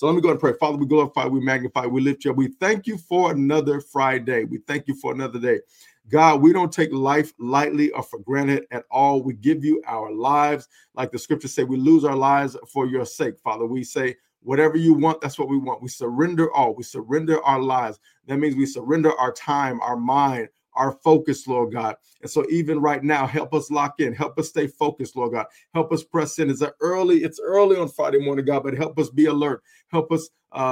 So let me go ahead and pray. Father, we glorify, we magnify, we lift you up. We thank you for another Friday. We thank you for another day. God, we don't take life lightly or for granted at all. We give you our lives. Like the scriptures say, we lose our lives for your sake, Father. We say, whatever you want, that's what we want. We surrender all. We surrender our lives. That means we surrender our time, our mind, our focus, Lord God. And so even right now, help us lock in. Help us stay focused, Lord God. Help us press in. It's early on Friday morning, God, but help us be alert. Help us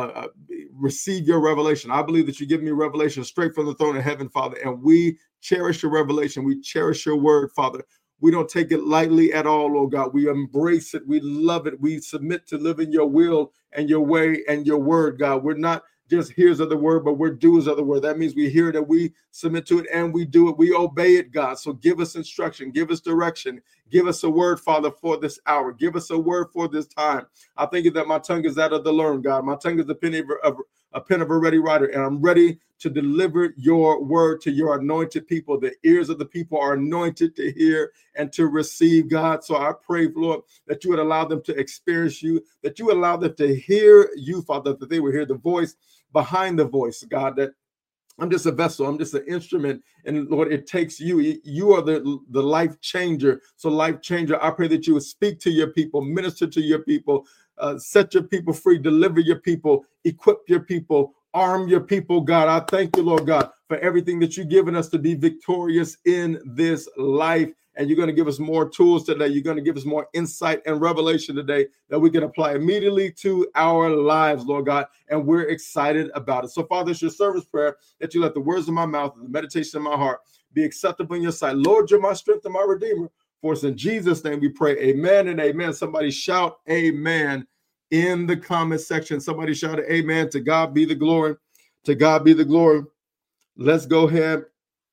receive your revelation. I believe that you give me revelation straight from the throne of heaven, Father, and we cherish your revelation. We cherish your word, Father. We don't take it lightly at all, Lord God. We embrace it. We love it. We submit to living your will and your way and your word, God. We're not just hearers of the word, but we're doers of the word. That means we hear it and we submit to it and we do it. We obey it, God. So give us instruction, give us direction, give us a word, Father, for this hour. Give us a word for this time. I thank you that my tongue is that of the learned, God. My tongue is a pen of a ready writer, and I'm ready to deliver your word to your anointed people. The ears of the people are anointed to hear and to receive, God. So I pray, Lord, that you would allow them to experience you, that you allow them to hear you, Father, that they will hear the voice behind the voice, God, that I'm just a vessel. I'm just an instrument. And Lord, it takes you. You are the life changer. So life changer, I pray that you would speak to your people, minister to your people, set your people free, deliver your people, equip your people, arm your people, God. I thank you, Lord God, for everything that you've given us to be victorious in this life. And you're going to give us more tools today. You're going to give us more insight and revelation today that we can apply immediately to our lives, Lord God. And we're excited about it. So, Father, it's your service prayer that you let the words of my mouth and the meditation of my heart be acceptable in your sight. Lord, you're my strength and my redeemer. For us in Jesus' name we pray. Amen and amen. Somebody shout amen in the comment section. Somebody shout amen. To God be the glory. To God be the glory. Let's go ahead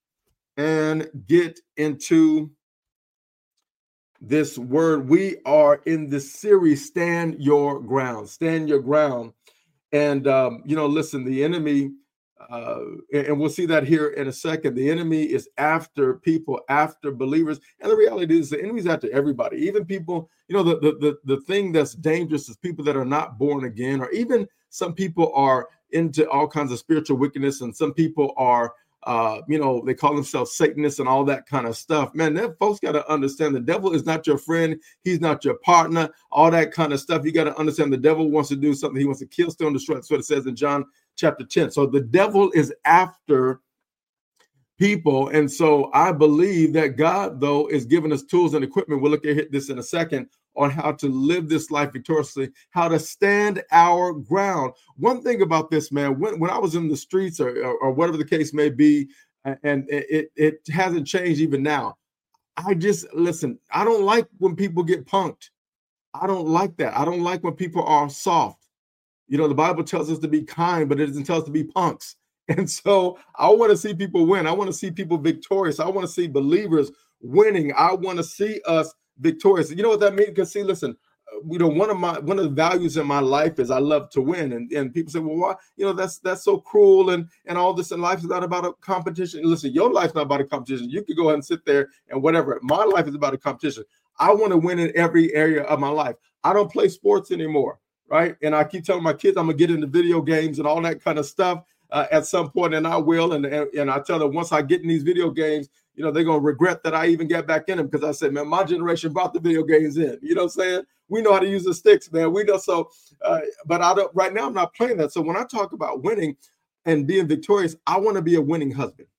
and get into this word. We are in the series, Stand Your Ground. Stand your ground. And, listen, the enemy, and we'll see that here in a second, the enemy is after people, after believers. And the reality is the enemy's after everybody, even people, the thing that's dangerous is people that are not born again, or even some people are into all kinds of spiritual wickedness. And some people are, they call themselves Satanists and all that kind of stuff. Man, that folks got to understand the devil is not your friend. He's not your partner, all that kind of stuff. You got to understand the devil wants to do something. He wants to kill, steal, and destroy. That's what it says in John chapter 10. So the devil is after people. And so I believe that God, though, is giving us tools and equipment. We'll look at this in a second on how to live this life victoriously, how to stand our ground. One thing about this, man, when I was in the streets or whatever the case may be, and it hasn't changed even now. I don't like when people get punked. I don't like that. I don't like when people are soft. The Bible tells us to be kind, but it doesn't tell us to be punks. And so I want to see people win. I want to see people victorious. I want to see believers winning. I want to see us victorious. You know what that means? Because see, listen, one of the values in my life is I love to win. And people say, well, why? That's so cruel and all this. And life is not about a competition. Listen, your life's not about a competition. You could go ahead and sit there and whatever. My life is about a competition. I want to win in every area of my life. I don't play sports anymore, right? And I keep telling my kids I'm gonna get into video games and all that kind of stuff at some point, and I will. And I tell them once I get in these video games, they're going to regret that I even get back in them, because I said, man, my generation brought the video games in. You know what I'm saying? We know how to use the sticks, man. We know. So, but right now I'm not playing that. So when I talk about winning and being victorious, I want to be a winning husband.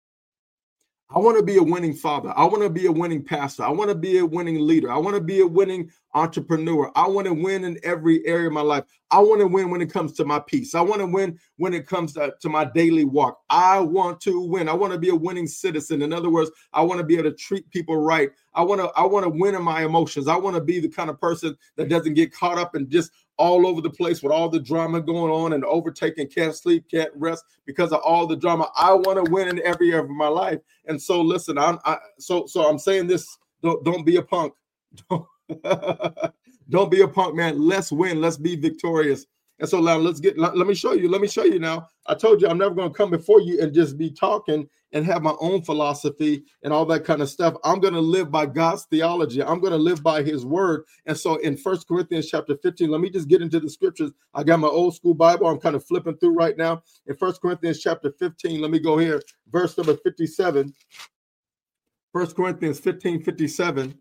I want to be a winning father. I want to be a winning pastor. I want to be a winning leader. I want to be a winning entrepreneur. I want to win in every area of my life. I want to win when it comes to my peace. I want to win when it comes to my daily walk. I want to win. I want to be a winning citizen. In other words, I want to be able to treat people right. I want to win in my emotions. I want to be the kind of person that doesn't get caught up in just all over the place with all the drama going on and overtaking, can't sleep, can't rest because of all the drama. I want to win in every area of my life. And so listen, so I'm saying this, don't be a punk. Don't be a punk, man. Let's win. Let's be victorious And so now let me show you. Let me show you now. I told you I'm never going to come before you and just be talking and have my own philosophy and all that kind of stuff. I'm going to live by God's theology. I'm going to live by his word. And so in 1 Corinthians chapter 15, let me just get into the scriptures. I got my old school Bible. I'm kind of flipping through right now. In 1 Corinthians chapter 15, let me go here. Verse number 57. 1 Corinthians 15:57.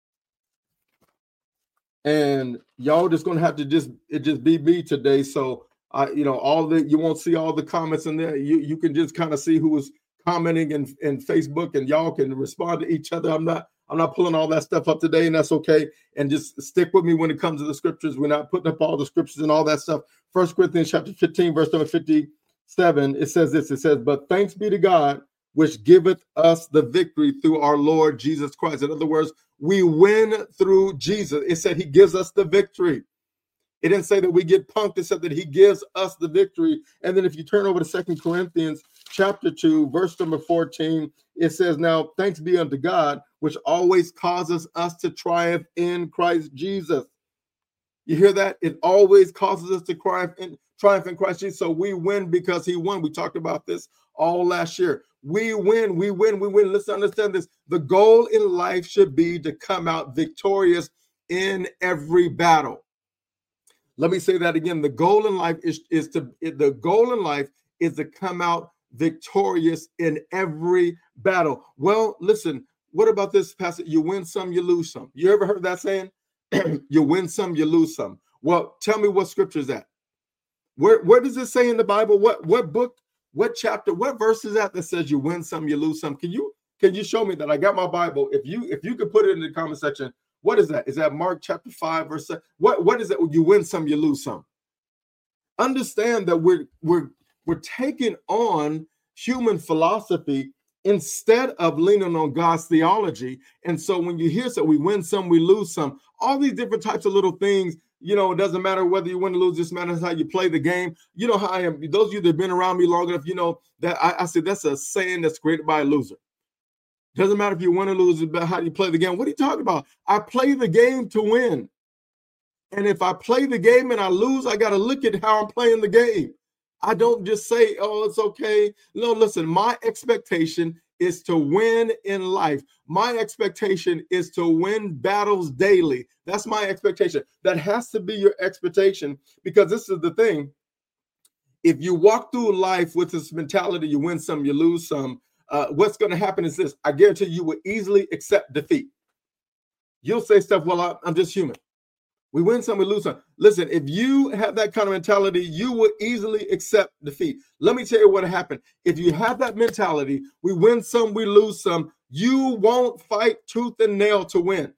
And y'all just gonna have to just be me today. So you won't see all the comments in there. You can just kind of see who was commenting in Facebook, and y'all can respond to each other. I'm not pulling all that stuff up today, and that's okay. And just stick with me when it comes to the scriptures. We're not putting up all the scriptures and all that stuff. 1 Corinthians chapter 15, verse number 57. It says this. It says, "But thanks be to God, which giveth us the victory through our Lord Jesus Christ." In other words, we win through Jesus. It said he gives us the victory. It didn't say that we get punked. It said that he gives us the victory. And then if you turn over to 2 Corinthians chapter 2, verse number 14, it says, "Now thanks be unto God, which always causes us to triumph in Christ Jesus." You hear that? It always causes us to triumph in Christ Jesus. So we win because he won. We talked about this all last year. We win. Let's understand this. The goal in life should be to come out victorious in every battle. Let me say that again. The goal in life is to come out victorious in every battle. Well, listen, what about this passage? You win some, you lose some. You ever heard that saying? You win some, you lose some. Well, tell me what scripture is that? Where does it say in the Bible? What book? What chapter? What verse is that says you win some, you lose some? Can you show me that? I got my Bible. If you could put it in the comment section, what is that? Is that Mark chapter 5 verse 7? What is it? You win some, you lose some. Understand that we're taking on human philosophy instead of leaning on God's theology. And so when you hear so we win some, we lose some, all these different types of little things. It doesn't matter whether you win or lose. Just matters how you play the game. You know how I am. Those of you that have been around me long enough, you know that I said that's a saying that's created by a loser. Doesn't matter if you win or lose, it's about how you play the game. What are you talking about? I play the game to win. And if I play the game and I lose, I got to look at how I'm playing the game. I don't just say, oh, it's okay. No, listen, my expectation is to win in life. My expectation is to win battles daily. That's my expectation. That has to be your expectation, because this is the thing. If you walk through life with this mentality, you win some, you lose some, what's going to happen is this. I guarantee you will easily accept defeat. You'll say stuff, well, I'm just human. We win some, we lose some. Listen, if you have that kind of mentality, you will easily accept defeat. Let me tell you what happened. If you have that mentality, we win some, we lose some, you won't fight tooth and nail to win.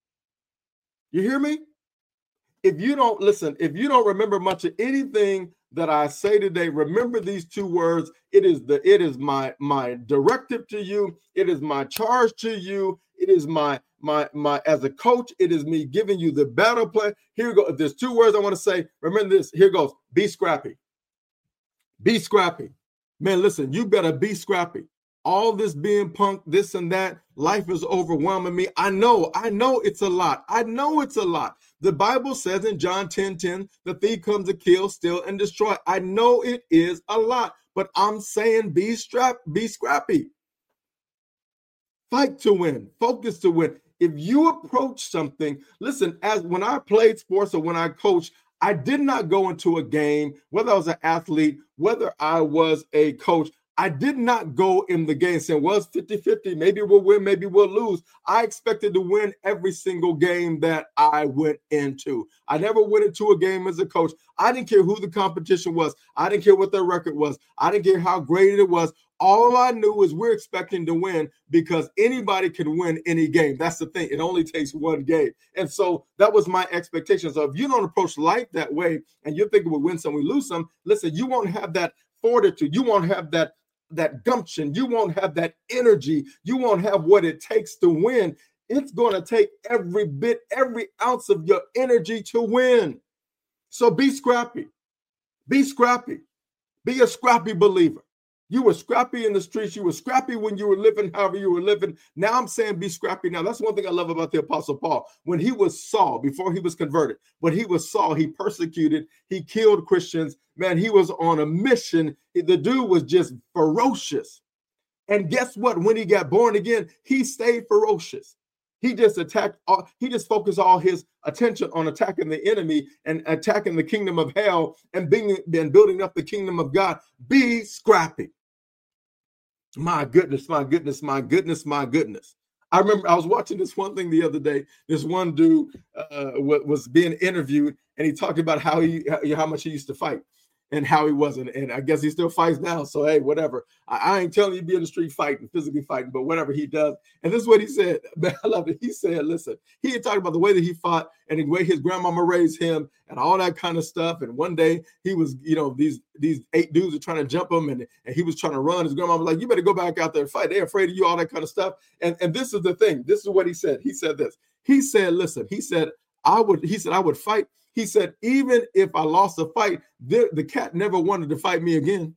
You hear me? If you don't remember much of anything that I say today, remember these two words. It is my directive to you. It is my charge to you. It is my as a coach, it is me giving you the battle plan. Here we go. If there's two words I want to say, remember this. Here goes. Be scrappy. Be scrappy. Man, listen, you better be scrappy. All this being punked, this and that, life is overwhelming me. I know it's a lot. I know it's a lot. The Bible says in John 10:10, the thief comes to kill, steal, and destroy. I know it is a lot, but I'm saying be scrappy. Fight to win. Focus to win. If you approach something, listen, as when I played sports or when I coached, I did not go into a game, whether I was an athlete, whether I was a coach, I did not go in the game saying, well, it's 50-50. Maybe we'll win, maybe we'll lose. I expected to win every single game that I went into. I never went into a game as a coach. I didn't care who the competition was. I didn't care what their record was. I didn't care how great it was. All I knew is we're expecting to win, because anybody can win any game. That's the thing. It only takes one game. And so that was my expectation. So if you don't approach life that way and you're thinking we'll win some, we lose some, listen, you won't have that fortitude. You won't have that gumption. You won't have that energy. You won't have what it takes to win. It's going to take every ounce of your energy to win. So be scrappy. Be scrappy. Be a scrappy believer. You were scrappy in the streets. You were scrappy when you were living however you were living. Now I'm saying be scrappy now. That's one thing I love about the Apostle Paul. When he was Saul, before he was converted, when he was Saul, he persecuted, he killed Christians. Man, he was on a mission. The dude was just ferocious. And guess what? When he got born again, he stayed ferocious. He just he just focused all his attention on attacking the enemy and attacking the kingdom of hell and building up the kingdom of God. Be scrappy. My goodness, my goodness, my goodness, my goodness. I remember I was watching this one thing the other day. This one dude was being interviewed, and he talked about how much he used to fight and how he wasn't. And I guess he still fights now. So, hey, whatever. I ain't telling you to be in the street fighting, physically fighting, but whatever he does. And this is what he said. Man, I love it. He said, listen, he had talked about the way that he fought and the way his grandmama raised him and all that kind of stuff. And one day he was, these 8 dudes are trying to jump him and he was trying to run. His grandma was like, you better go back out there and fight. They're afraid of you, all that kind of stuff. And this is the thing. This is what he said. He said this. He said, listen, he said, I would fight. He said, even if I lost a fight, the cat never wanted to fight me again.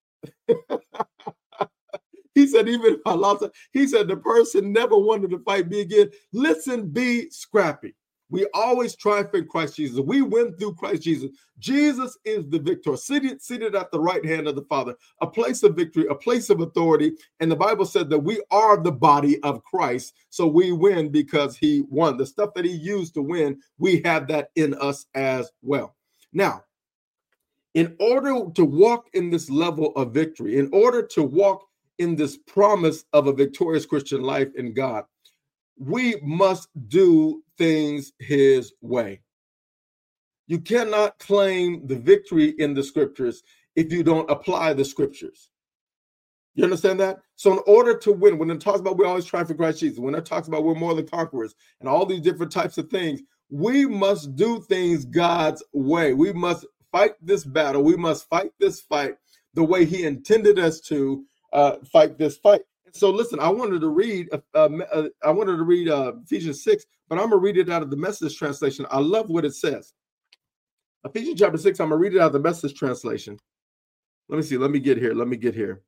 He said, even if I lost it, he said, the person never wanted to fight me again. Listen, be scrappy. We always triumph in Christ Jesus. We win through Christ Jesus. Jesus is the victor, seated at the right hand of the Father, a place of victory, a place of authority. And the Bible said that we are the body of Christ. So we win because he won. The stuff that he used to win, we have that in us as well. Now, in order to walk in this level of victory, in order to walk in this promise of a victorious Christian life in God, we must do things his way. You cannot claim the victory in the scriptures if you don't apply the scriptures. You understand that? So in order to win, when it talks about we always try for Christ Jesus, when it talks about we're more than conquerors and all these different types of things, we must do things God's way. We must fight this battle. We must fight this fight the way he intended us to fight this fight. So listen, I wanted to read Ephesians 6, but I'm going to read it out of the Message translation. I love what it says. Ephesians chapter 6, I'm going to read it out of the Message translation. Let me see. Let me get here.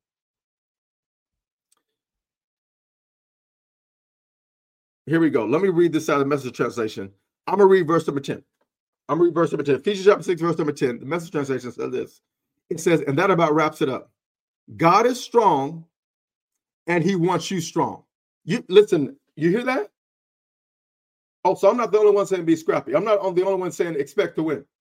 Here we go. Let me read this out of the Message translation. I'm going to read verse number 10. Ephesians chapter 6, verse number 10. The Message translation says this. It says, and that about wraps it up. God is strong, and he wants you strong. You listen, you hear that? Oh, so I'm not the only one saying be scrappy. I'm not the only one saying expect to win.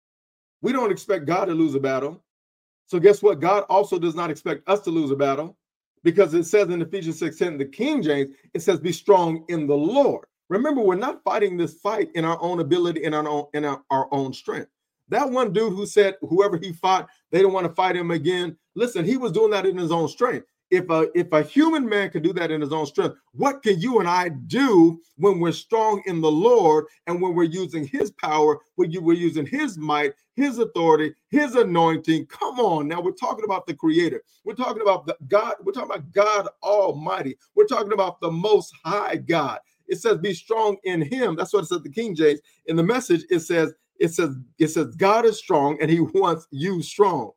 We don't expect God to lose a battle. So guess what? God also does not expect us to lose a battle, because it says in Ephesians 6:10, the King James, it says be strong in the Lord. Remember, we're not fighting this fight in our own ability, in our own strength. That one dude who said whoever he fought, they don't want to fight him again. Listen, he was doing that in his own strength. If a human man can do that in his own strength, what can you and I do when we're strong in the Lord and when we're using his power, when we're using his might, his authority, his anointing? Come on. Now we're talking about the Creator. We're talking about God. We're talking about God Almighty. We're talking about the Most High God. It says be strong in him. That's what it says, the King James. In the Message, it says God is strong and he wants you strong.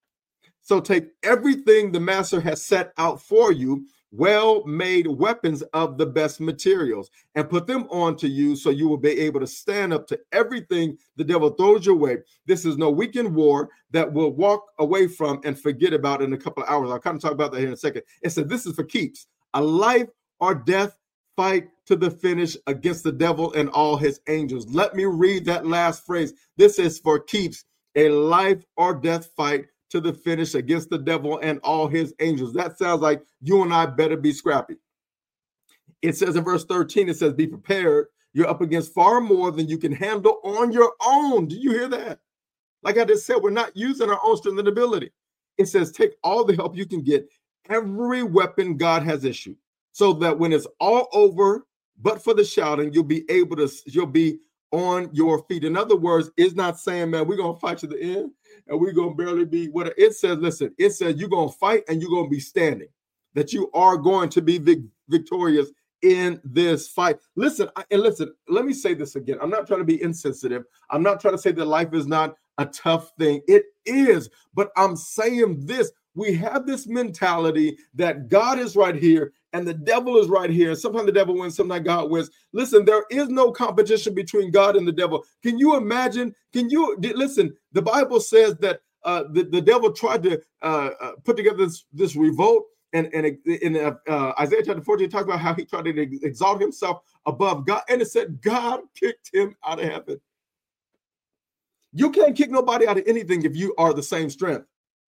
So take everything the master has set out for you, well-made weapons of the best materials, and put them on to you so you will be able to stand up to everything the devil throws your way. This is no weekend war that we'll walk away from and forget about in a couple of hours. I'll kind of talk about that here in a second. It said this is for keeps, a life or death fight to the finish against the devil and all his angels. Let me read that last phrase. This is for keeps, a life or death fight to the finish against the devil and all his angels. That sounds like you and I better be scrappy. It says in verse 13, it says, be prepared. You're up against far more than you can handle on your own. Do you hear that? Like I just said, we're not using our own strength and ability. It says, take all the help you can get, every weapon God has issued, so that when it's all over, but for the shouting, you'll be on your feet. In other words, it's not saying, man, we're going to fight to the end and we're going to barely be what it says. Listen, it says you're going to fight and you're going to be standing, that you are going to be victorious in this fight. Listen, let me say this again. I'm not trying to be insensitive. I'm not trying to say that life is not a tough thing. It is, but I'm saying this. we have this mentality that God is right here and the devil is right here. Sometimes the devil wins, sometimes God wins. Listen, there is no competition between God and the devil. Can you imagine? Listen, the Bible says that the devil tried to put together this revolt. And in Isaiah chapter 14, it talks about how he tried to exalt himself above God. And it said God kicked him out of heaven. You can't kick nobody out of anything if you are the same strength.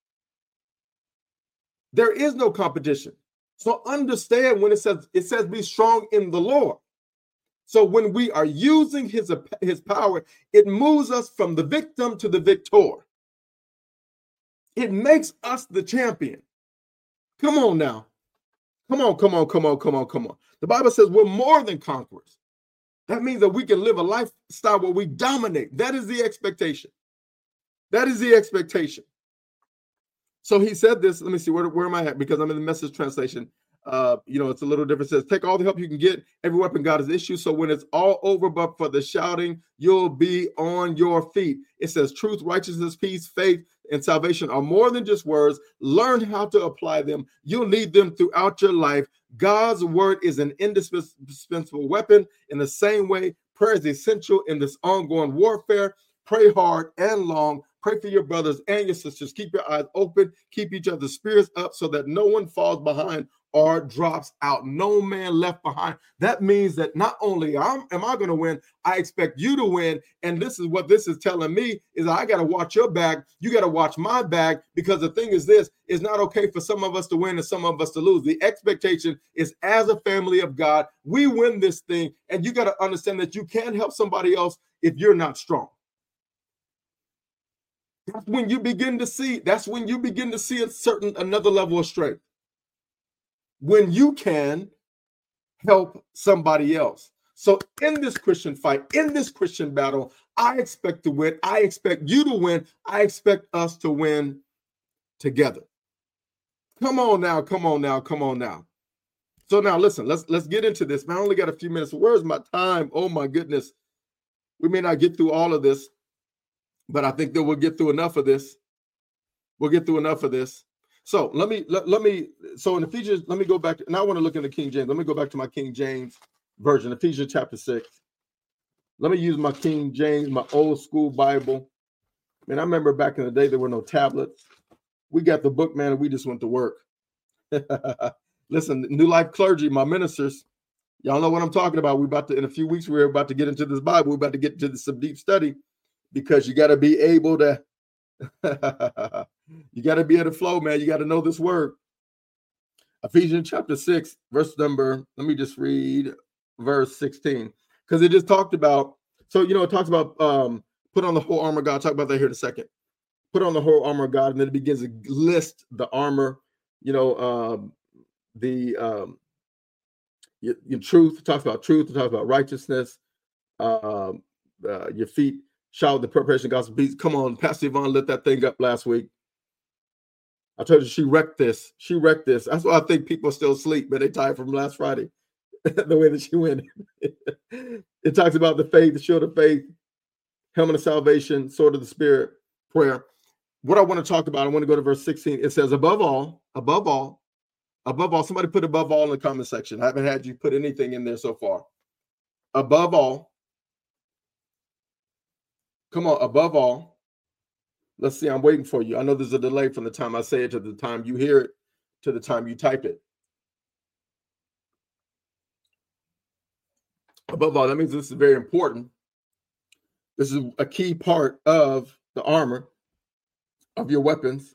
There is no competition. So understand when it says be strong in the Lord. So when we are using his power, it moves us from the victim to the victor. It makes us the champion. Come on now. Come on. The Bible says we're more than conquerors. That means that we can live a lifestyle where we dominate. That is the expectation. That is the expectation. So he said this. Let me see, where am I at? Because I'm in the Message translation. It's a little different. It says, take all the help you can get. Every weapon God has issued. So when it's all over, but for the shouting, you'll be on your feet. It says truth, righteousness, peace, faith, and salvation are more than just words. Learn how to apply them. You'll need them throughout your life. God's word is an indispensable weapon. In the same way, prayer is essential in this ongoing warfare. Pray hard and long. Pray for your brothers and your sisters. Keep your eyes open. Keep each other's spirits up so that no one falls behind or drops out. No man left behind. That means that not only am I going to win, I expect you to win. And this is what this is telling me is I got to watch your back. You got to watch my back, because the thing is this, it's not okay for some of us to win and some of us to lose. The expectation is, as a family of God, we win this thing. And you got to understand that you can't help somebody else if you're not strong. That's when you begin to see another level of strength. When you can help somebody else. So in this Christian fight, in this Christian battle, I expect to win. I expect you to win. I expect us to win together. Come on now. So now listen, let's get into this. Man, I only got a few minutes. Where's my time? Oh my goodness. We may not get through all of this, but I think that we'll get through enough of this. So so in Ephesians, let me go back. Now I want to look into King James. Let me go back to my King James version, Ephesians chapter 6. Let me use my King James, my old school Bible. Man, I remember back in the day, there were no tablets. We got the book, man, and we just went to work. Listen, New Life clergy, my ministers, y'all know what I'm talking about. In a few weeks, we're about to get into this Bible. We're about to get into some deep study, because you got to be able to you got to be able to flow, man. You got to know this word. Ephesians chapter 6, verse number, let me just read verse 16, because it just talked about, it talks about put on the whole armor of God. I'll talk about that here in a second. Put on the whole armor of God, and then it begins to list the armor, your truth. It talks about truth. It talks about righteousness. Your feet shout the preparation of gospel peace. Come on, Pastor Yvonne lit that thing up last week. I told you she wrecked this. That's why I think people are still asleep, but they tired from last Friday. The way that she went. It talks about the faith, the shield of faith, helmet of salvation, sword of the Spirit, prayer. What I want to talk about, I want to go to verse 16. It says, above all, somebody put above all in the comment section. I haven't had you put anything in there so far. Above all. Come on, above all. Let's see, I'm waiting for you. I know there's a delay from the time I say it to the time you hear it, to the time you type it. Above all, that means this is very important. This is a key part of the armor, of your weapons.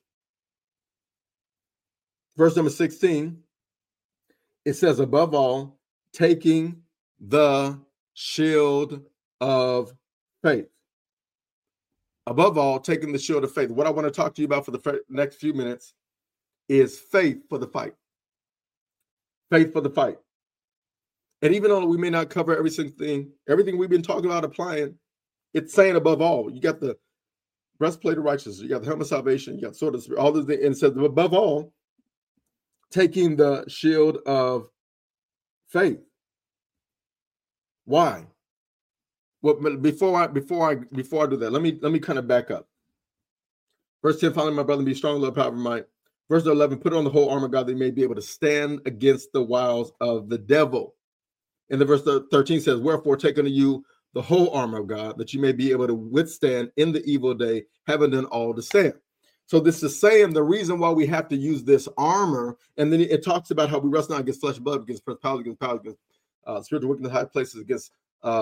Verse number 16, it says, above all, taking the shield of faith. Above all, taking the shield of faith. What I want to talk to you about for the next few minutes is faith for the fight. Faith for the fight. And even though we may not cover every single thing, everything we've been talking about applying, it's saying above all. You got the breastplate of righteousness, you got the helmet of salvation, you got sword of the Spirit, all those things. And it says above all, taking the shield of faith. Why? Well, before I do that, let me kind of back up. Verse 10, finally, my brother, be strong, love, power, of might. Verse 11, put on the whole armor of God that you may be able to stand against the wiles of the devil. And the verse 13 says, wherefore take unto you the whole armor of God that you may be able to withstand in the evil day, having done all to stand. So this is saying the reason why we have to use this armor, and then it talks about how we wrestle not against flesh and blood, against principalities, against powers, against spiritual wickedness in high places, against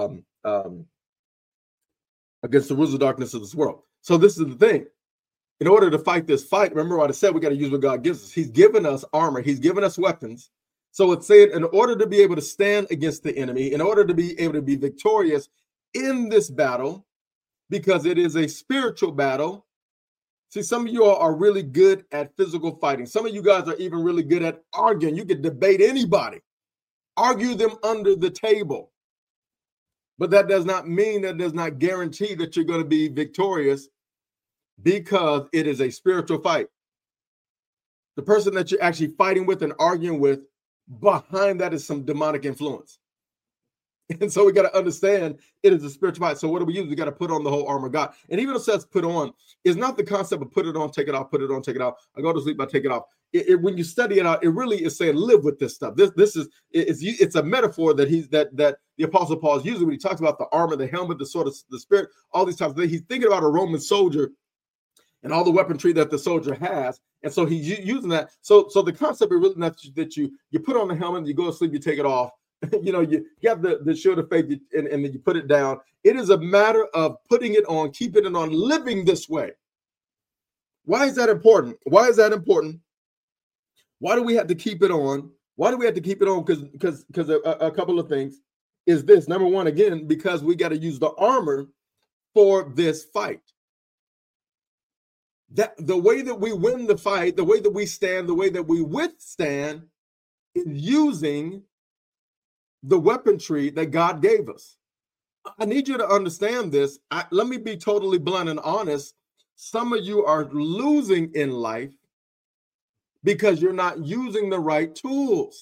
the rulers of darkness of this world. So this is the thing. In order to fight this fight, remember what I said, we got to use what God gives us. He's given us armor. He's given us weapons. So it's saying in order to be able to stand against the enemy, in order to be able to be victorious in this battle, because it is a spiritual battle. See, some of you all are really good at physical fighting. Some of you guys are even really good at arguing. You can debate anybody, argue them under the table. But that does not mean, that does not guarantee that you're going to be victorious, because it is a spiritual fight. The person that you're actually fighting with and arguing with, behind that is some demonic influence. And so we got to understand it is a spiritual fight. So what do we use? We got to put on the whole armor of God. And even though it says put on, is not the concept of put it on, take it off, put it on, take it off. I go to sleep, I take it off. When you study it out, it really is saying live with this stuff. It's a metaphor that that the Apostle Paul is using when he talks about the armor, the helmet, the sword of the spirit, all these types of things. He's thinking about a Roman soldier and all the weaponry that the soldier has. And so he's using that. So the concept is really not that you put on the helmet, you go to sleep, you take it off. You have the shield of faith and then you put it down. It is a matter of putting it on, keeping it on, living this way. Why is that important? Why is that important? Why do we have to keep it on? Why do we have to keep it on? Because a couple of things is this. Number one, again, because we got to use the armor for this fight. That the way that we win the fight, the way that we stand, the way that we withstand is using the weaponry that God gave us. I need you to understand this. Let me be totally blunt and honest. Some of you are losing in life because you're not using the right tools.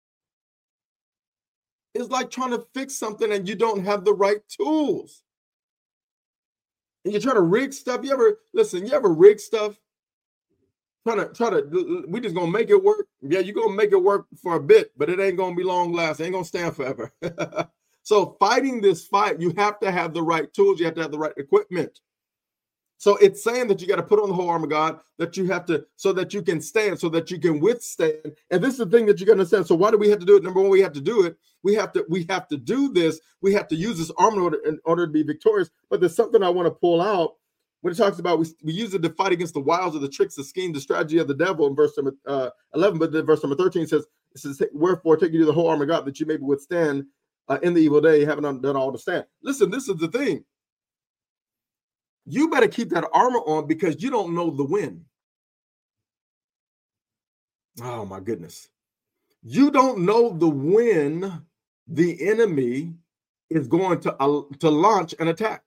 It's like trying to fix something and you don't have the right tools. And you're trying to rig stuff. You ever rig stuff? We just gonna make it work. Yeah, you're gonna make it work for a bit, but it ain't gonna be long lasting. It ain't gonna stand forever. So fighting this fight, you have to have the right tools, you have to have the right equipment. So it's saying that you got to put on the whole armor of God, that you have to, so that you can stand, so that you can withstand. And this is the thing that you got to understand. So why do we have to do it? Number one, we have to do it. We have to do this. We have to use this armor in order to be victorious. But there's something I want to pull out when it talks about we use it to fight against the wiles of the tricks, the scheme, the strategy of the devil in verse number 11. But then verse number 13 says, wherefore take you to the whole armor of God that you may withstand in the evil day, having done all to stand. Listen, this is the thing. You better keep that armor on because you don't know the when. Oh my goodness. You don't know the when the enemy is going to launch an attack.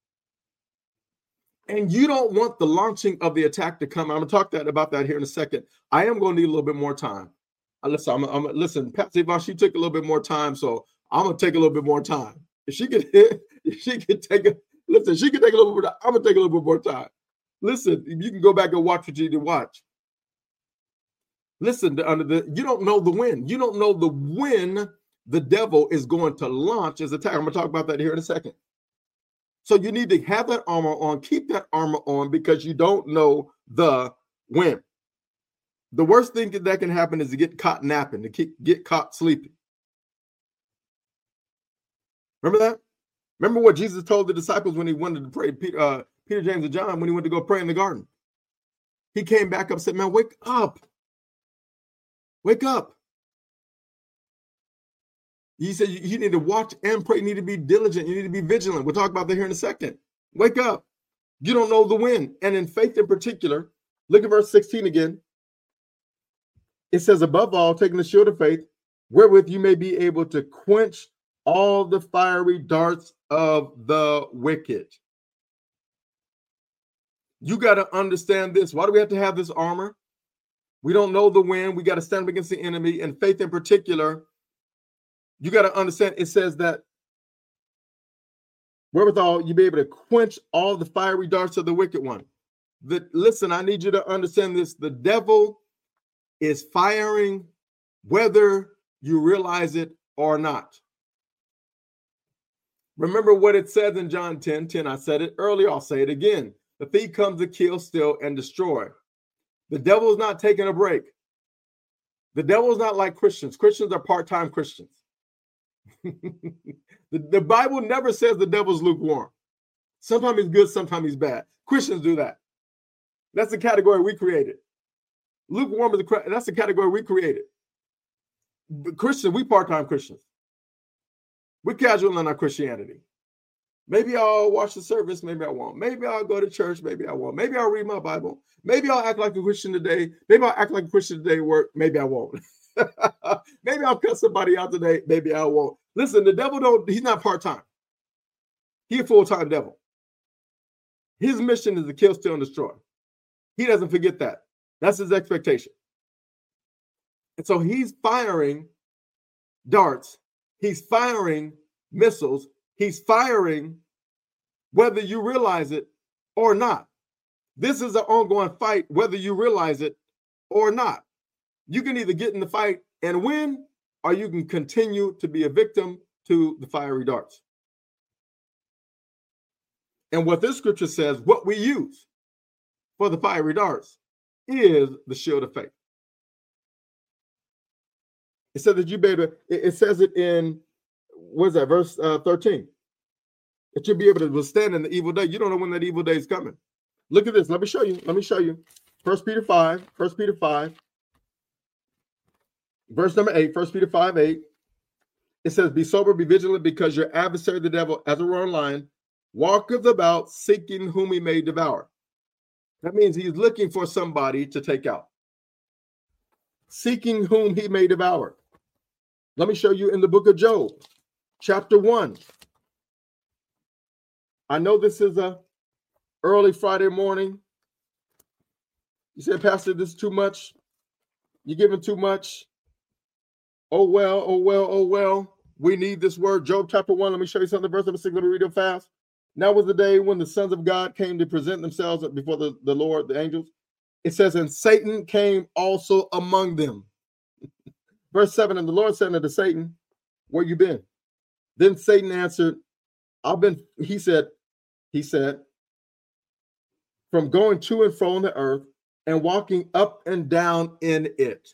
And you don't want the launching of the attack to come. I'm going to talk about that here in a second. I am going to need a little bit more time. Listen, Patsy Voss, she took a little bit more time, so I'm going to take a little bit more time. If she could take a little bit. I'm gonna take a little bit more time. Listen, you can go back and watch what you need to watch. Listen, you don't know the when. You don't know the when the devil is going to launch his attack. I'm gonna talk about that here in a second. So you need to have that armor on, keep that armor on, because you don't know the when. The worst thing that can happen is to get caught napping, to get caught sleeping. Remember that? Remember what Jesus told the disciples when he wanted to pray, Peter, James, and John, when he went to go pray in the garden. He came back up and said, man, wake up. Wake up. He said, you need to watch and pray. You need to be diligent. You need to be vigilant. We'll talk about that here in a second. Wake up. You don't know the when. And in faith in particular, look at verse 16 again. It says, above all, taking the shield of faith, wherewith you may be able to quench all the fiery darts of the wicked. You got to understand this. Why do we have to have this armor? We don't know the when. We got to stand up against the enemy. And faith in particular, you got to understand, it says that wherewithal you be able to quench all the fiery darts of the wicked one. Listen, I need you to understand this. The devil is firing whether you realize it or not. Remember what it says in John 10:10. I said it earlier. I'll say it again. The thief comes to kill, steal, and destroy. The devil is not taking a break. The devil is not like Christians. Christians are part-time Christians. The Bible never says the devil's lukewarm. Sometimes he's good, sometimes he's bad. Christians do that. That's the category we created. Lukewarm is that's the category we created. But Christians, we part-time Christians. We're casual in our Christianity. Maybe I'll watch the service, maybe I won't. Maybe I'll go to church, maybe I won't. Maybe I'll read my Bible. Maybe I'll act like a Christian today. Maybe I'll act like a Christian today at work. Maybe I won't. Maybe I'll cut somebody out today. Maybe I won't. Listen, the devil he's not part-time. He's a full-time devil. His mission is to kill, steal, and destroy. He doesn't forget that. That's his expectation. And so he's firing darts. He's firing missiles. He's firing whether you realize it or not. This is an ongoing fight, whether you realize it or not. You can either get in the fight and win, or you can continue to be a victim to the fiery darts. And what this scripture says, what we use for the fiery darts is the shield of faith. It says that you be able to, it says it in, what is that, verse 13? That you'll be able to withstand in the evil day. You don't know when that evil day is coming. Look at this. Let me show you. 1 Peter 5, verse number 8, 1 Peter 5:8. It says, be sober, be vigilant, because your adversary, the devil, as a roaring lion, walketh about seeking whom he may devour. That means he's looking for somebody to take out. Seeking whom he may devour. Let me show you in the book of Job, chapter 1. I know this is a early Friday morning. You said, Pastor, this is too much. You're giving too much. Oh, well, oh, well, oh, well. We need this word. Job chapter 1. Let me show you something. Verse number 6. Let me read it fast. Now was the day when the sons of God came to present themselves before the Lord, the angels. It says, and Satan came also among them. Verse 7, and the Lord said unto Satan, where you been? Then Satan answered, he said, from going to and fro on the earth and walking up and down in it.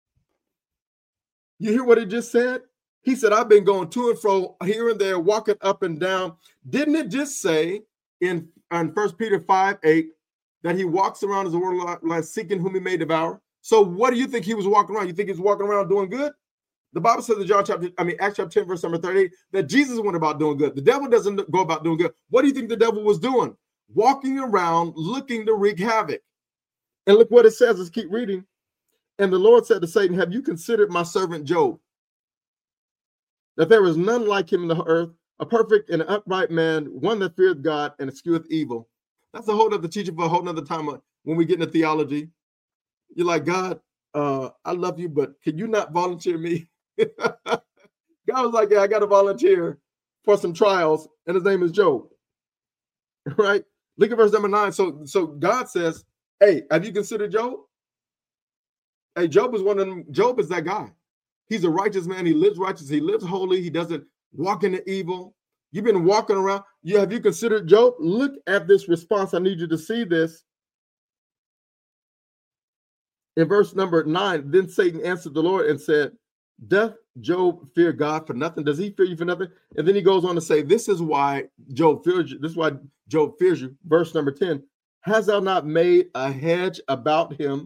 You hear what he just said? He said, I've been going to and fro here and there, walking up and down. Didn't it just say in 1 Peter 5:8 that he walks around as a world like seeking whom he may devour? So what do you think he was walking around? You think he's walking around doing good? The Bible says in Acts chapter 10, verse number 38, that Jesus went about doing good. The devil doesn't go about doing good. What do you think the devil was doing? Walking around looking to wreak havoc. And look what it says. Let's keep reading. And the Lord said to Satan, have you considered my servant Job? That there is none like him in the earth, a perfect and upright man, one that feareth God and escheweth evil. That's a whole other teaching for a whole nother time when we get into theology. You're like, God, I love you, but can you not volunteer me? God was like, yeah, I got to volunteer for some trials, and his name is Job. Right? Look at verse number 9. So God says, hey, have you considered Job? Hey, Job is one of them. Job is that guy. He's a righteous man. He lives righteous. He lives holy. He doesn't walk into evil. You've been walking around. Have you considered Job? Look at this response. I need you to see this. In verse number 9, then Satan answered the Lord and said, doth Job fear God for nothing? Does he fear you for nothing? And then he goes on to say, this is why Job fears you. This is why Job fears you. Verse number 10, hast thou not made a hedge about him?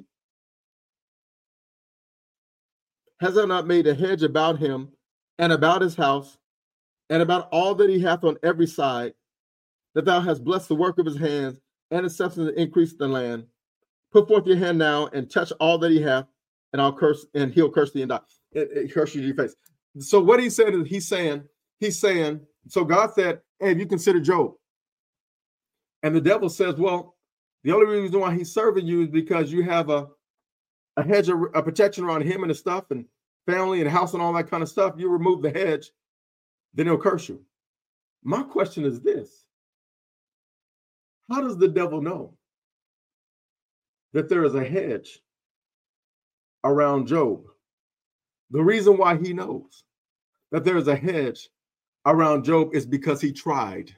Hast thou not made a hedge about him and about his house and about all that he hath on every side, that thou hast blessed the work of his hands, and his substance increased the land? Put forth your hand now and touch all that he hath, and I'll curse, and he'll curse thee and die. It curse you to your face. So what he said is he's saying, so God said, hey, have you considered Job? And the devil says, well, the only reason why he's serving you is because you have a hedge of a protection around him and his stuff and family and house and all that kind of stuff. You remove the hedge, then he'll curse you. My question is this: how does the devil know that there is a hedge around Job. The reason why he knows that there is a hedge around Job is because he tried.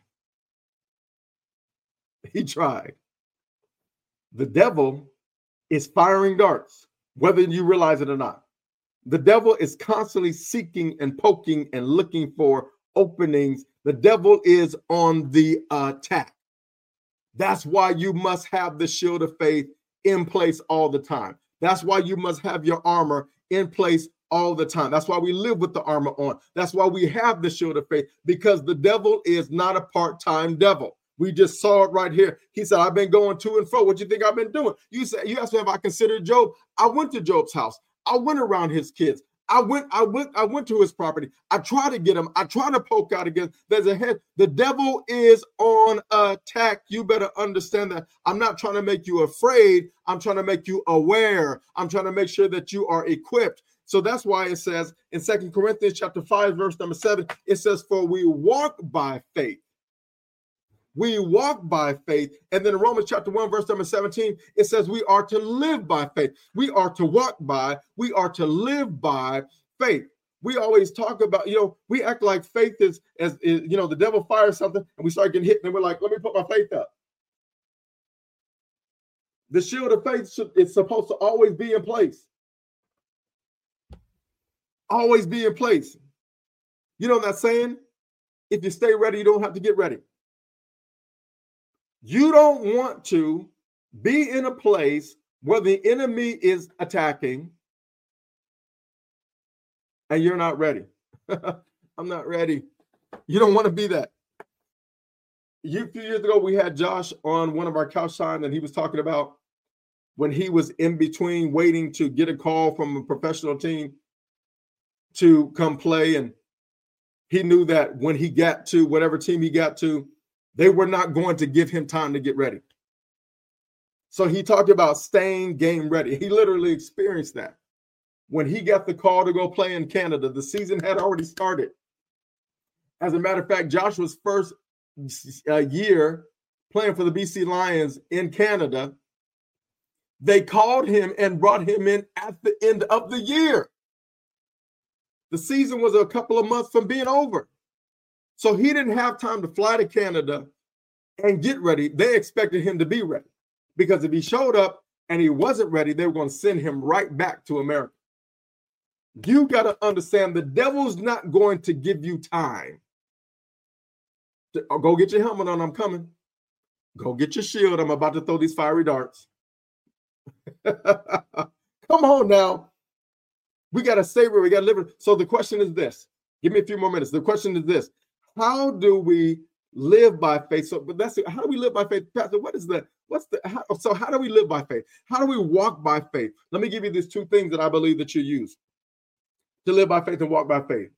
He tried. The devil is firing darts, whether you realize it or not. The devil is constantly seeking and poking and looking for openings. The devil is on the attack. That's why you must have the shield of faith in place all the time. That's why you must have your armor in place all the time. That's why we live with the armor on. That's why we have the shield of faith, because the devil is not a part-time devil. We just saw it right here. He said, I've been going to and fro. What do you think I've been doing? You asked me if I considered Job. I went to Job's house. I went around his kids. I went to his property. I tried to get him. I tried to poke out against. There's a head. The devil is on attack. You better understand that. I'm not trying to make you afraid. I'm trying to make you aware. I'm trying to make sure that you are equipped. So that's why it says in 2 Corinthians chapter 5, verse number 7, it says, for we walk by faith. We walk by faith. And then in Romans chapter 1, verse number 17, it says we are to live by faith. We are to walk by. We are to live by faith. We always talk about, we act like faith is the devil fires something and we start getting hit and we're like, let me put my faith up. The shield of faith is supposed to always be in place. Always be in place. You know that saying? If you stay ready, you don't have to get ready. You don't want to be in a place where the enemy is attacking and you're not ready. I'm not ready. You don't want to be that. A few years ago, we had Josh on one of our couch times, and he was talking about when he was in between waiting to get a call from a professional team to come play. And he knew that when he got to whatever team he got to, they were not going to give him time to get ready. So he talked about staying game ready. He literally experienced that. When he got the call to go play in Canada, the season had already started. As a matter of fact, Joshua's first year playing for the BC Lions in Canada, they called him and brought him in at the end of the year. The season was a couple of months from being over. So he didn't have time to fly to Canada and get ready. They expected him to be ready, because if he showed up and he wasn't ready, they were going to send him right back to America. You got to understand, the devil's not going to give you time. Go get your helmet on. I'm coming. Go get your shield. I'm about to throw these fiery darts. Come on now. We got to savor. We got to live. So the question is this. Give me a few more minutes. The question is this. How do we live by faith? So, but how do we live by faith, Pastor? So how do we live by faith? How do we walk by faith? Let me give you these two things that I believe that you use to live by faith and walk by faith.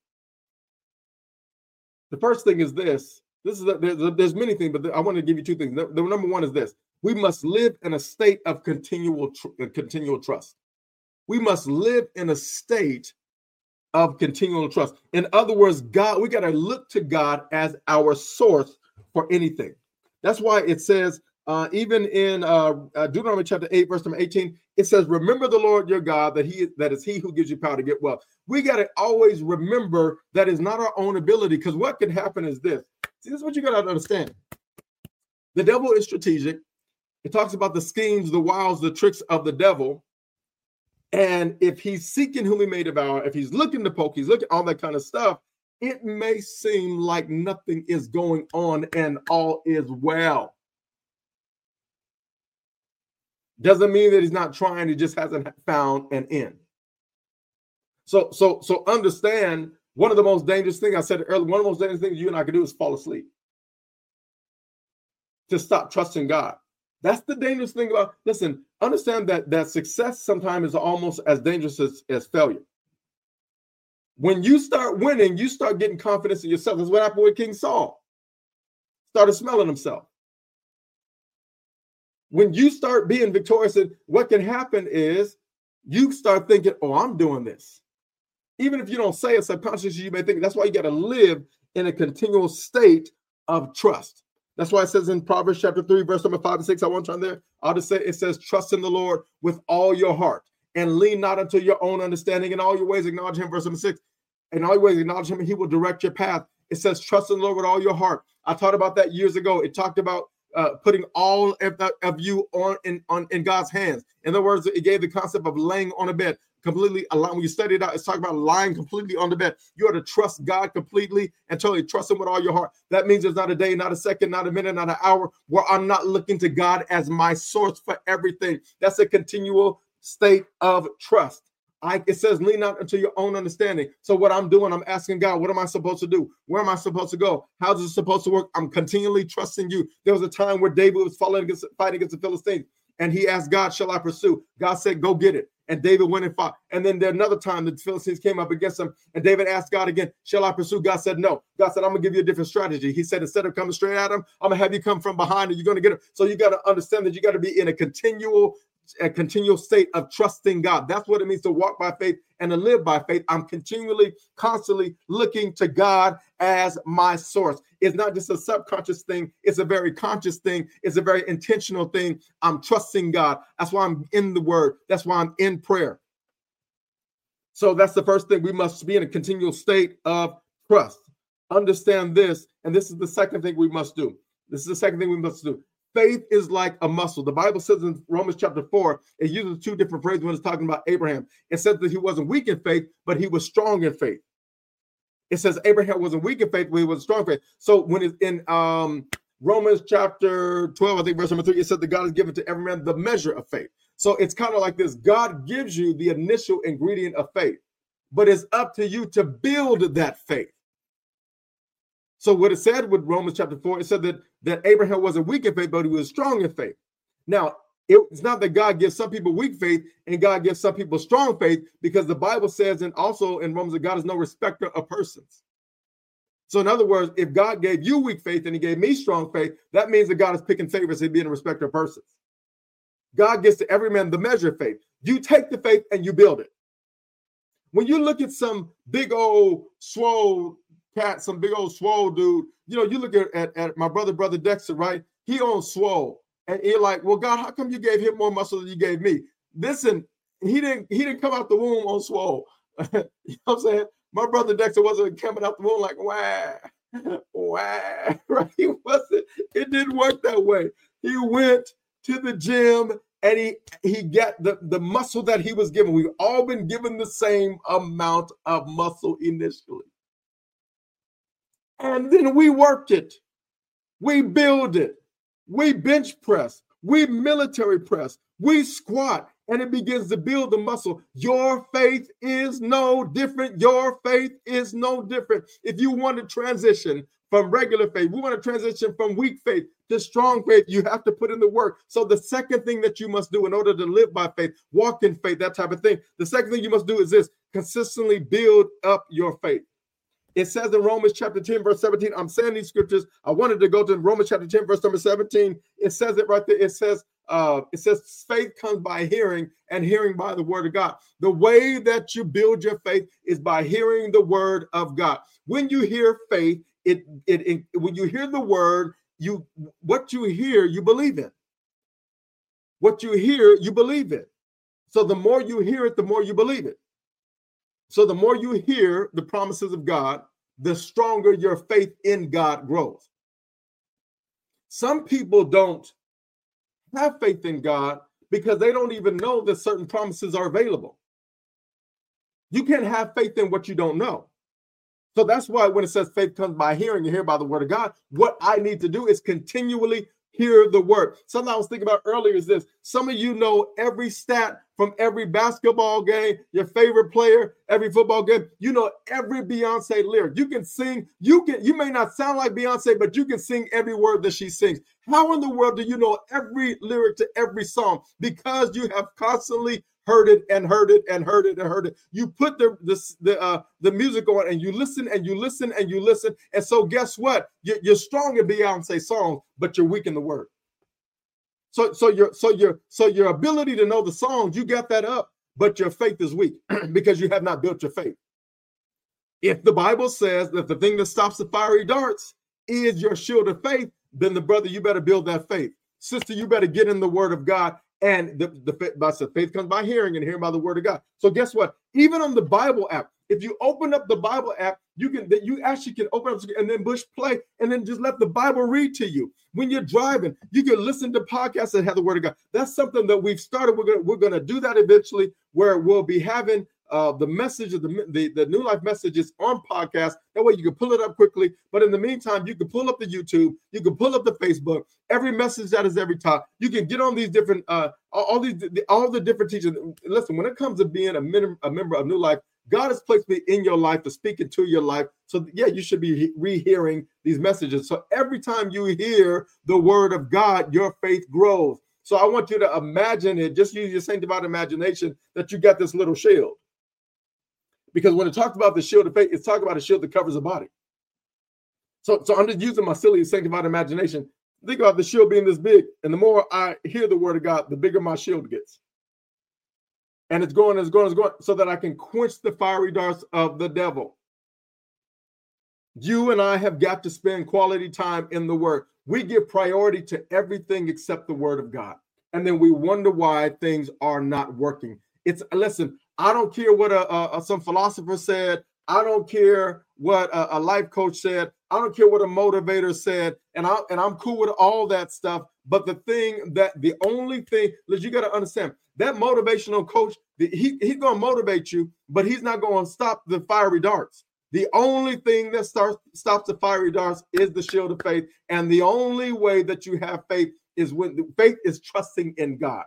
The first thing is this. There's many things, but I want to give you two things. The number one is this. We must live in a state of continual trust. We must live in a state of continual trust. In other words, God, we got to look to God as our source for anything. That's why it says, even in Deuteronomy chapter 8, verse number 18, it says, remember the Lord your God, that is he who gives you power to get wealth. We got to always remember that is not our own ability, because what can happen is this. See, this is what you got to understand. The devil is strategic. It talks about the schemes, the wiles, the tricks of the devil. And if he's seeking whom he may devour, if he's looking to poke, he's looking all that kind of stuff, it may seem like nothing is going on and all is well. Doesn't mean that he's not trying, he just hasn't found an end. So understand, one of the most dangerous things, I said earlier, one of the most dangerous things you and I can do is fall asleep. To stop trusting God. That's the dangerous thing about, listen, understand that success sometimes is almost as dangerous as failure. When you start winning, you start getting confidence in yourself. That's what happened with King Saul. Started smelling himself. When you start being victorious, what can happen is you start thinking, oh, I'm doing this. Even if you don't say it subconsciously, you may think. That's why you got to live in a continual state of trust. That's why it says in Proverbs chapter 3, verse number 5 and 6, I won't turn there. I'll just say it says, trust in the Lord with all your heart and lean not unto your own understanding. In all your ways acknowledge him, verse number 6. In all your ways acknowledge him and he will direct your path. It says, trust in the Lord with all your heart. I taught about that years ago. It talked about putting all of you in God's hands. In other words, it gave the concept of laying on a bed. Completely aligned. When you study it out, it's talking about lying completely on the bed. You are to trust God completely and totally trust him with all your heart. That means there's not a day, not a second, not a minute, not an hour where I'm not looking to God as my source for everything. That's a continual state of trust. It says, lean not into your own understanding. So what I'm doing, I'm asking God, what am I supposed to do? Where am I supposed to go? How is it supposed to work? I'm continually trusting you. There was a time where David was fighting against the Philistines, and he asked God, shall I pursue? God said, go get it. And David went and fought. And then there another time the Philistines came up against him, and David asked God again, shall I pursue? God said, no. God said, I'm going to give you a different strategy. He said, instead of coming straight at him, I'm going to have you come from behind and you're going to get him. So you got to understand that you got to be in a continual state of trusting God. That's what it means to walk by faith and to live by faith. I'm constantly looking to God as my source. It's not just a subconscious thing. It's a very conscious thing. It's a very intentional thing. I'm trusting God. That's why I'm in the word. That's why I'm in prayer. So that's the first thing. We must be in a continual state of trust. Understand this. And this is the second thing we must do. Faith is like a muscle. The Bible says in Romans chapter 4, it uses two different phrases when it's talking about Abraham. It says that he wasn't weak in faith, but he was strong in faith. It says Abraham wasn't weak in faith, but he was strong in faith. So when it's in Romans chapter 12, I think verse number 3, it said that God has given to every man the measure of faith. So it's kind of like this. God gives you the initial ingredient of faith, but it's up to you to build that faith. So what it said with Romans chapter 4, it said that Abraham wasn't weak in faith, but he was strong in faith. Now, it's not that God gives some people weak faith and God gives some people strong faith, because the Bible says, and also in Romans, that God is no respecter of persons. So in other words, if God gave you weak faith and he gave me strong faith, that means that God is picking favorites and being a respecter of persons. God gives to every man the measure of faith. You take the faith and you build it. When you look at some big old swole cat, some big old swole dude, you look at my brother Dexter, right? He owns swole. And you're like, well, God, how come you gave him more muscle than you gave me? Listen, he didn't come out the womb on swole. You know what I'm saying? My brother Dexter wasn't coming out the womb like, wah, right? He wasn't. It didn't work that way. He went to the gym and he got the muscle that he was given. We've all been given the same amount of muscle initially. And then we worked it. We build it. We bench press. We military press. We squat. And it begins to build the muscle. Your faith is no different. Your faith is no different. If you want to transition from regular faith, we want to transition from weak faith to strong faith, you have to put in the work. So the second thing that you must do in order to live by faith, walk in faith, that type of thing, the second thing you must do is this: consistently build up your faith. It says in Romans chapter 10, verse 17, I'm saying these scriptures. I wanted to go to Romans chapter 10, verse number 17. It says it right there. It says faith comes by hearing, and hearing by the word of God. The way that you build your faith is by hearing the word of God. When you hear faith, when you hear the word, what you hear, you believe in. What you hear, you believe in. So the more you hear it, the more you believe it. So the more you hear the promises of God, the stronger your faith in God grows. Some people don't have faith in God because they don't even know that certain promises are available. You can't have faith in what you don't know. So that's why when it says faith comes by hearing, you hear by the word of God, what I need to do is continually hear the word. Something I was thinking about earlier is this: some of you know every stat from every basketball game, your favorite player, every football game. You know every Beyonce lyric. You can sing. You may not sound like Beyonce, but you can sing every word that she sings. How in the world do you know every lyric to every song? Because you have constantly heard it and heard it and heard it and heard it. You put the music on and you listen and you listen and you listen. And so guess what? You're strong in Beyonce songs, but you're weak in the word. So your ability to know the songs, you got that up, but your faith is weak because you have not built your faith. If the Bible says that the thing that stops the fiery darts is your shield of faith, then the brother, you better build that faith. Sister, you better get in the word of God. And the faith comes by hearing, and hearing by the word of God. So guess what? Even on the Bible app, if you open up the Bible app, you actually can open up and then push play and then just let the Bible read to you. When you're driving, you can listen to podcasts that have the word of God. That's something that we've started. We're gonna do that eventually, where we'll be having the message of the New Life messages on podcast. That way you can pull it up quickly. But in the meantime, you can pull up the YouTube, you can pull up the Facebook. Every message that is every time. You can get on these different all the different teachers. Listen, when it comes to being a member of New Life, God has placed me in your life to speak into your life. So yeah, you should be rehearing these messages. So every time you hear the word of God, your faith grows. So I want you to imagine it. Just use your sanctified imagination that you got this little shield. Because when it talks about the shield of faith, it's talking about a shield that covers the body. So I'm just using my silly sanctified imagination. Think about the shield being this big. And the more I hear the word of God, the bigger my shield gets. And it's going so that I can quench the fiery darts of the devil. You and I have got to spend quality time in the word. We give priority to everything except the word of God. And then we wonder why things are not working. Listen, I don't care what some philosopher said. I don't care what a life coach said. I don't care what a motivator said. And I'm cool with all that stuff. But the only thing that you got to understand, that motivational coach, he's going to motivate you, but he's not going to stop the fiery darts. The only thing that stops the fiery darts is the shield of faith. And the only way that you have faith is when faith is trusting in God.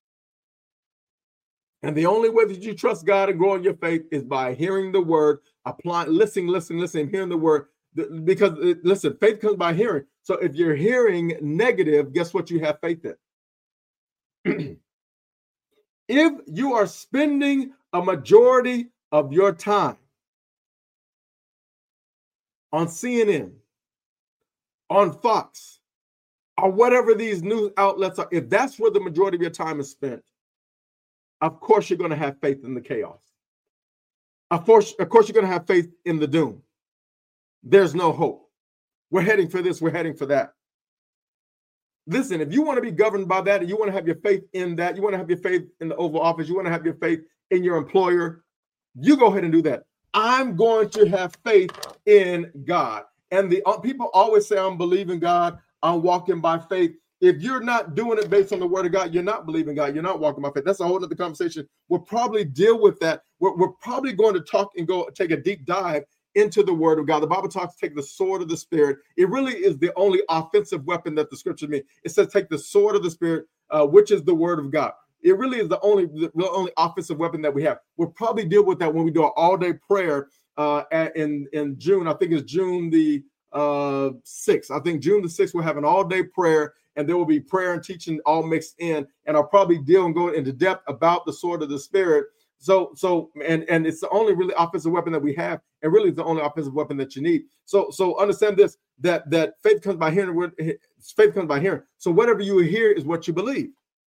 And the only way that you trust God and grow in your faith is by hearing the word, listening, hearing the word. Because listen, faith comes by hearing. So if you're hearing negative, guess what you have faith in? If you are spending a majority of your time on CNN, on Fox, or whatever these news outlets are, if that's where the majority of your time is spent, of course you're going to have faith in the chaos. Of course you're going to have faith in the doom. There's no hope. We're heading for this, we're heading for that. Listen, if you want to be governed by that, and you want to have your faith in that, you want to have your faith in the Oval Office, you want to have your faith in your employer, you go ahead and do that. I'm going to have faith in God. And the people always say, I'm believing God, I'm walking by faith. If you're not doing it based on the word of God, you're not believing God, you're not walking by faith. That's a whole other conversation. We'll probably deal with that. We're probably going to talk and go take a deep dive into the word of God. The Bible talks, take the sword of the Spirit. It really is the only offensive weapon that the scripture means. It says, take the sword of the Spirit, which is the word of God. It really is the only offensive weapon that we have. We'll probably deal with that when we do an all-day prayer in June. I think it's June the 6th. I think June the 6th, we'll have an all-day prayer, and there will be prayer and teaching all mixed in. And I'll probably deal and go into depth about the sword of the Spirit. So it's the only really offensive weapon that we have, and really the only offensive weapon that you need. So understand this, that faith comes by hearing. Faith comes by hearing. So whatever you hear is what you believe.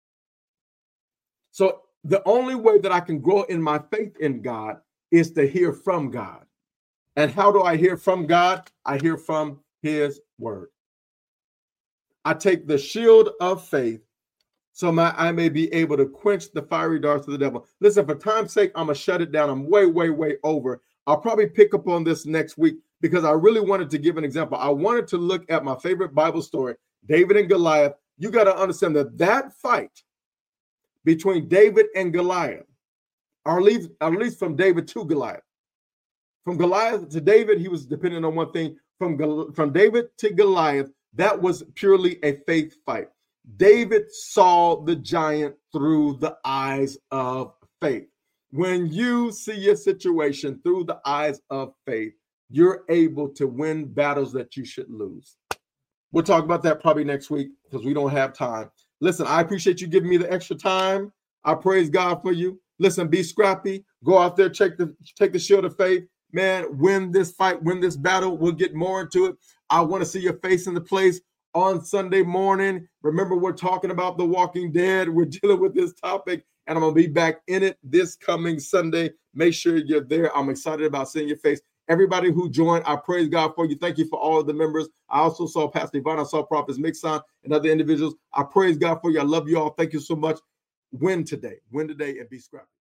So the only way that I can grow in my faith in God is to hear from God. And how do I hear from God? I hear from his word. I take the shield of faith so I may be able to quench the fiery darts of the devil. Listen, for time's sake, I'm going to shut it down. I'm way over. I'll probably pick up on this next week because I really wanted to give an example. I wanted to look at my favorite Bible story, David and Goliath. You got to understand that fight between David and Goliath, or at least from David to Goliath. From Goliath to David, he was dependent on one thing. From David to Goliath, that was purely a faith fight. David saw the giant through the eyes of faith. When you see your situation through the eyes of faith, you're able to win battles that you should lose. We'll talk about that probably next week because we don't have time. Listen, I appreciate you giving me the extra time. I praise God for you. Listen, be scrappy. Go out there, take the shield of faith. Man, win this fight, win this battle. We'll get more into it. I want to see your face in the place on Sunday morning. Remember, we're talking about The Walking Dead. We're dealing with this topic, and I'm going to be back in it this coming Sunday. Make sure you're there. I'm excited about seeing your face. Everybody who joined, I praise God for you. Thank you for all of the members. I also saw Pastor Yvonne, I saw Prophet Mixon and other individuals. I praise God for you. I love you all. Thank you so much. Win today, and be scrappy.